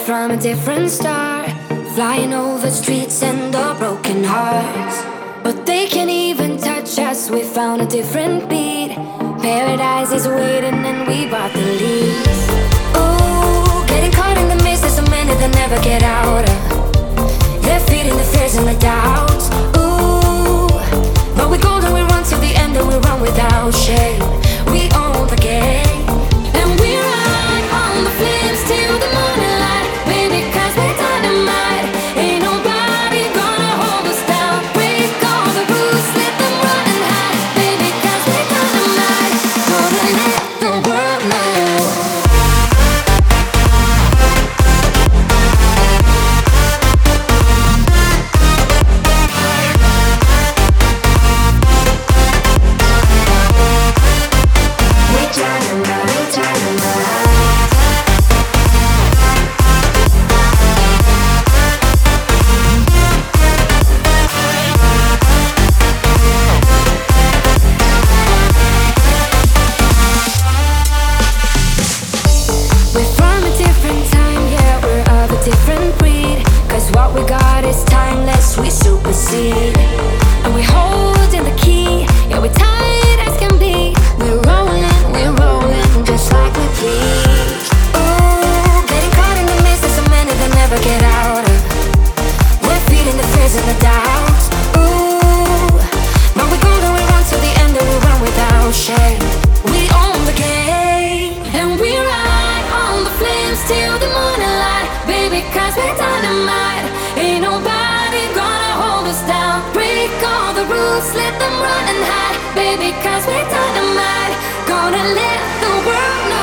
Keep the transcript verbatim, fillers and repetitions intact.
from a different star, flying over streets and all broken hearts. But they can't even touch us, we found a different beat. Paradise is waiting and we bought the leaves. Ooh, getting caught in the mist, there's so many that never get out of. They're feeding the fears and the doubts. Ooh, but we're golden, we run till the end and we run without shame. We own the game, and we ride on the flames till the morning light. Baby, cause we're dynamite. Ain't nobody gonna hold us down. Break all the rules, let them run and hide. Baby, cause we're dynamite. Gonna let the world know. Different breed, cause what we got is timeless, we supersede. And we hold in the key, yeah, we're tight as can be. We're rolling, we're rolling, just like we please. Ooh, getting caught in the mist, there's so many that never get out of. We're feeding the fears and the doubts. Ooh, but we go to we run till the end and we run without shame. We own the game, and we ride on the flames till the morning light. Baby, cause we're dynamite. Ain't nobody gonna hold us down. Break all the rules, let them run and hide. Baby, cause we're dynamite. Gonna let the world know.